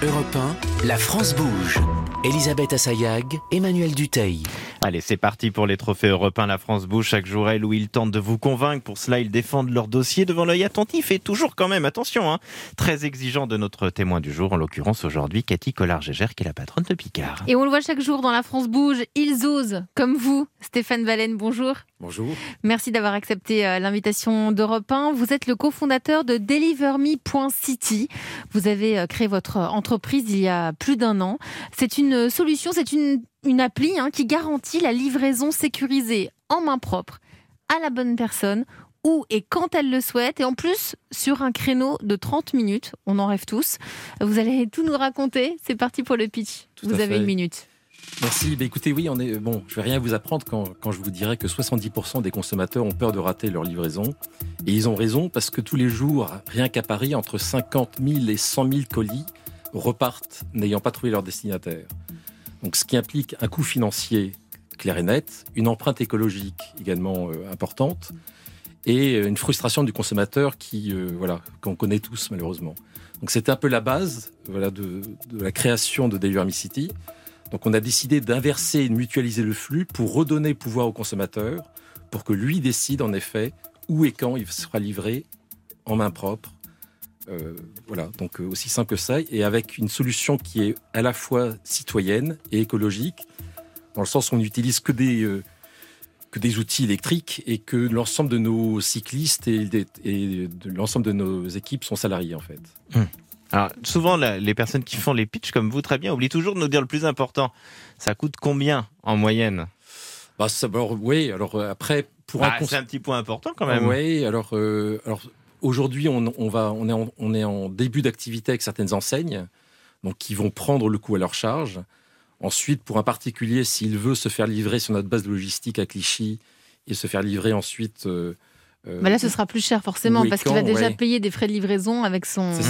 Europe 1, la France bouge. Elisabeth Assayag, Emmanuel Dutheil. Allez, c'est parti pour les trophées européens. La France bouge chaque jour, elle, où ils tentent de vous convaincre. Pour cela, ils défendent leur dossier devant l'œil attentif et toujours quand même, attention, très exigeant de notre témoin du jour, en l'occurrence aujourd'hui, Cathy Collard-Gégère, qui est la patronne de Picard. Et on le voit chaque jour dans La France bouge, ils osent, comme vous. Stéphane Valenne, bonjour. Bonjour. Merci d'avoir accepté l'invitation d'Europe 1. Vous êtes le cofondateur de DeliverMe.city. Vous avez créé votre entreprise il y a plus d'1 an. C'est une solution, c'est une appli qui garantit la livraison sécurisée en main propre à la bonne personne, où et quand elle le souhaite, et en plus sur un créneau de 30 minutes. On en rêve tous. Vous allez tout nous raconter. C'est parti pour le pitch. Vous avez 1 minute. Merci. Écoutez, oui, je vais rien vous apprendre quand je vous dirai que 70% des consommateurs ont peur de rater leur livraison. Et ils ont raison, parce que tous les jours, rien qu'à Paris, entre 50 000 et 100 000 colis repartent n'ayant pas trouvé leur destinataire. Donc, ce qui implique un coût financier clair et net, une empreinte écologique également importante, et une frustration du consommateur qu'on connaît tous malheureusement. Donc, c'était un peu la base de la création de DeliverMe.city. Donc, on a décidé d'inverser et de mutualiser le flux pour redonner le pouvoir au consommateur, pour que lui décide en effet où et quand il sera livré en main propre. Donc aussi simple que ça, et avec une solution qui est à la fois citoyenne et écologique, dans le sens où on n'utilise que des outils électriques et que l'ensemble de nos cyclistes et de l'ensemble de nos équipes sont salariés en fait. Alors, souvent, les personnes qui font les pitchs comme vous, très bien, oublient toujours de nous dire le plus important. Ça coûte combien en moyenne ? Après, c'est un petit point important quand même. Oui, alors aujourd'hui, on est en début d'activité avec certaines enseignes, donc qui vont prendre le coût à leur charge. Ensuite, pour un particulier, s'il veut se faire livrer sur notre base de logistique à Clichy et se faire livrer ensuite... là, ce sera plus cher forcément, parce qu'il va déjà payer des frais de livraison avec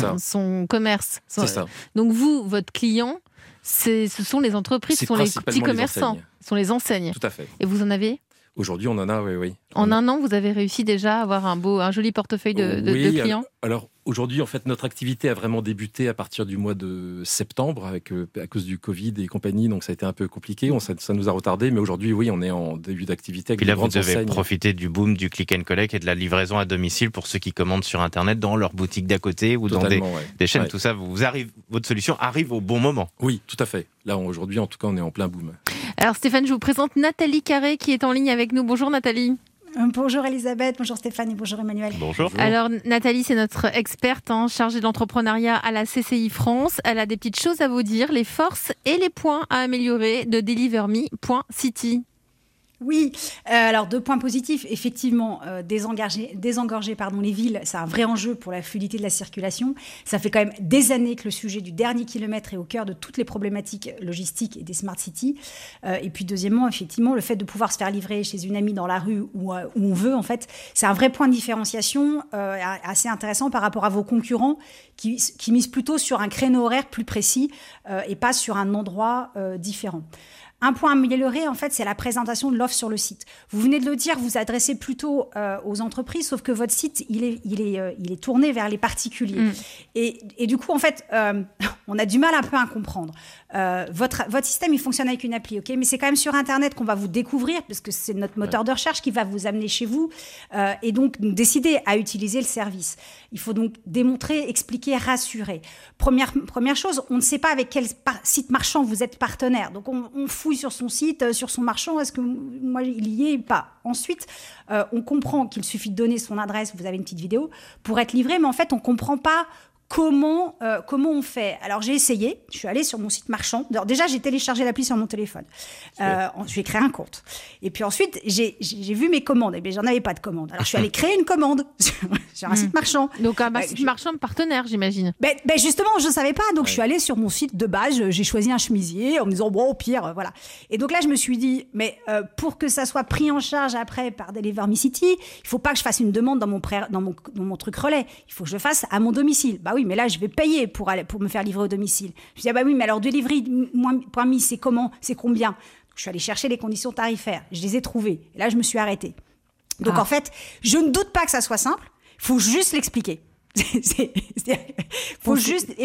son commerce. C'est ça. Donc vous, votre client, ce sont les entreprises, ce sont les petits commerçants, ce sont les enseignes. Tout à fait. Et vous en avez ? Aujourd'hui, on en a, oui. En 1 an, vous avez réussi déjà à avoir un joli portefeuille de clients ? Alors aujourd'hui, en fait, notre activité a vraiment débuté à partir du mois de septembre, à cause du Covid et compagnie, donc ça a été un peu compliqué, ça nous a retardé, mais aujourd'hui, oui, on est en début d'activité avec de des grandes enseignes. Puis là, vous avez profité du boom du click and collect et de la livraison à domicile pour ceux qui commandent sur Internet dans leur boutique d'à côté ou dans des chaînes, tout ça, votre solution arrive au bon moment. Oui, tout à fait. Là, aujourd'hui, en tout cas, on est en plein boom. Alors Stéphane, je vous présente Nathalie Carré qui est en ligne avec nous. Bonjour Nathalie. Bonjour Elisabeth, bonjour Stéphane et bonjour Emmanuel. Bonjour. Alors Nathalie, c'est notre experte chargée de l'entrepreneuriat à la CCI France. Elle a des petites choses à vous dire, les forces et les points à améliorer de DeliverMe.city. Oui, alors 2 points positifs. Effectivement, désengorger les villes, c'est un vrai enjeu pour la fluidité de la circulation. Ça fait quand même des années que le sujet du dernier kilomètre est au cœur de toutes les problématiques logistiques et des smart cities. Et puis deuxièmement, effectivement, le fait de pouvoir se faire livrer chez une amie dans la rue où on veut, en fait, c'est un vrai point de différenciation assez intéressant par rapport à vos concurrents qui misent plutôt sur un créneau horaire plus précis et pas sur un endroit différent. Un point amélioré, en fait, c'est la présentation de l'offre sur le site. Vous venez de le dire, vous adressez plutôt aux entreprises, sauf que votre site, il est tourné vers les particuliers. Et du coup, en fait, on a du mal un peu à comprendre. Votre système, il fonctionne avec une appli, ok, mais c'est quand même sur Internet qu'on va vous découvrir, parce que c'est notre moteur de recherche qui va vous amener chez vous, et donc décider à utiliser le service. Il faut donc démontrer, expliquer, rassurer. Première chose, on ne sait pas avec quel site marchand vous êtes partenaire. Donc, on fouille sur son site, sur son marchand, est-ce que moi il y est ou pas. Ensuite, on comprend qu'il suffit de donner son adresse, vous avez une petite vidéo, pour être livré, mais en fait, on ne comprend pas comment on fait. Alors, j'ai essayé, je suis allée sur mon site marchand. Alors, déjà, j'ai téléchargé l'appli sur mon téléphone. Je vais créer un compte. Et puis ensuite, j'ai vu mes commandes. Et bien, j'en avais pas de commandes. Alors, je suis allée créer une commande sur un site marchand. Donc, un site marchand partenaire, j'imagine. Ben, justement, je ne savais pas. Donc, je suis allée sur mon site de base. J'ai choisi un chemisier en me disant, bon, au pire, voilà. Et donc là, je me suis dit, mais pour que ça soit pris en charge après par DeliverMe.city, il ne faut pas que je fasse une demande dans mon truc relais. Il faut que je le fasse à mon domicile. Bah oui, mais là, je vais payer pour me faire livrer au domicile. Je dis, ah bah oui, mais alors DeliverMe, c'est comment ? C'est combien ? Je suis allée chercher les conditions tarifaires. Je les ai trouvées. Et là, je me suis arrêtée. Donc, en fait, je ne doute pas que ça soit simple. Il faut juste l'expliquer. Faut juste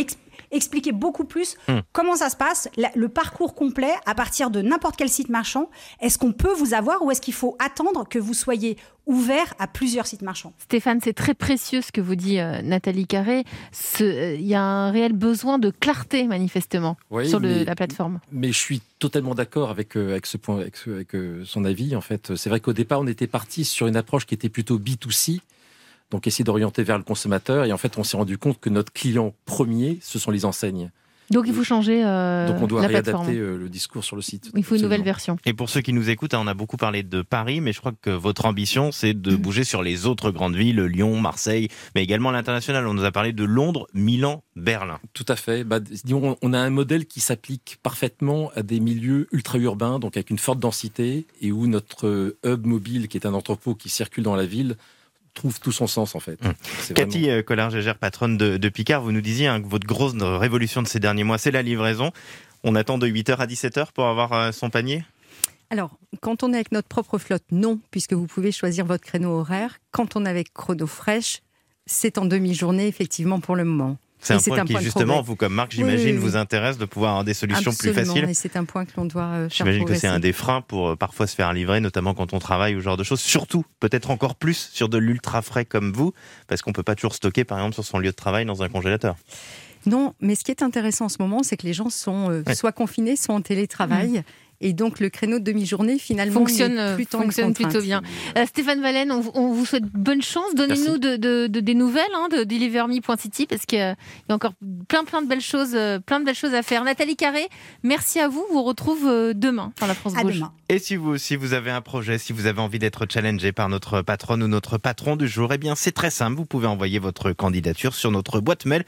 expliquer beaucoup plus comment ça se passe, le parcours complet à partir de n'importe quel site marchand. Est-ce qu'on peut vous avoir ou est-ce qu'il faut attendre que vous soyez ouvert à plusieurs sites marchands? Stéphane, c'est très précieux ce que vous dit Nathalie Carré. Il y a un réel besoin de clarté, manifestement, sur la plateforme. Mais je suis totalement d'accord avec ce point, avec son avis. En fait, c'est vrai qu'au départ, on était parti sur une approche qui était plutôt B2C, donc essayer d'orienter vers le consommateur. Et en fait, on s'est rendu compte que notre client premier, ce sont les enseignes. Donc il faut changer Donc on doit la réadapter plateforme. Le discours sur le site. Il faut une nouvelle version. Et pour ceux qui nous écoutent, on a beaucoup parlé de Paris, mais je crois que votre ambition, c'est de bouger sur les autres grandes villes, Lyon, Marseille, mais également l'international. On nous a parlé de Londres, Milan, Berlin. Tout à fait. Disons, on a un modèle qui s'applique parfaitement à des milieux ultra-urbains, donc avec une forte densité, et où notre hub mobile, qui est un entrepôt qui circule dans la ville, trouve tout son sens en fait. Cathy Collard-Gégère, patronne de Picard, vous nous disiez que votre grosse révolution de ces derniers mois, c'est la livraison. On attend de 8h à 17h pour avoir son panier ? Alors, quand on est avec notre propre flotte, non, puisque vous pouvez choisir votre créneau horaire. Quand on est avec Chrono Fresh, c'est en demi-journée, effectivement, pour le moment. C'est un point qui, justement, vous, comme marque, j'imagine, vous intéresse de pouvoir avoir des solutions plus faciles. Et c'est un point que l'on doit faire J'imagine progresser. que c'est un des freins pour parfois se faire livrer, notamment quand on travaille ou ce genre de choses. Surtout, peut-être encore plus sur de l'ultra frais comme vous, parce qu'on ne peut pas toujours stocker, par exemple, sur son lieu de travail dans un congélateur. Non, mais ce qui est intéressant en ce moment, c'est que les gens sont soit confinés, soit en télétravail. Et donc, le créneau de demi-journée, finalement, fonctionne plutôt bien. Stéphane Valenne, on vous souhaite bonne chance. Donnez-nous des nouvelles de deliverme.city parce qu'il y a encore plein de belles choses à faire. Nathalie Carré, merci à vous. On vous retrouve demain dans la France Bouge. Demain. Et si vous avez un projet, si vous avez envie d'être challengé par notre patronne ou notre patron du jour, eh bien, c'est très simple. Vous pouvez envoyer votre candidature sur notre boîte mail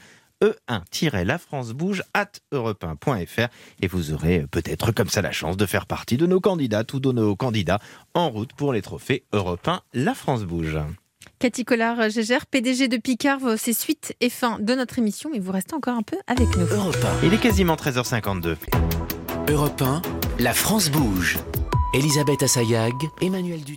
e1-lafrancebouge@europe1.fr et vous aurez peut-être comme ça la chance de faire partie de nos candidates ou de nos candidats en route pour les trophées Europe 1 La France Bouge. Cathy Collard-Gégère, PDG de Picard, c'est suite et fin de notre émission, mais vous restez encore un peu avec nous. Europe Il est quasiment 13h52. 1, Europe 1, La France Bouge. Elisabeth Assayag, Emmanuel Dutoit.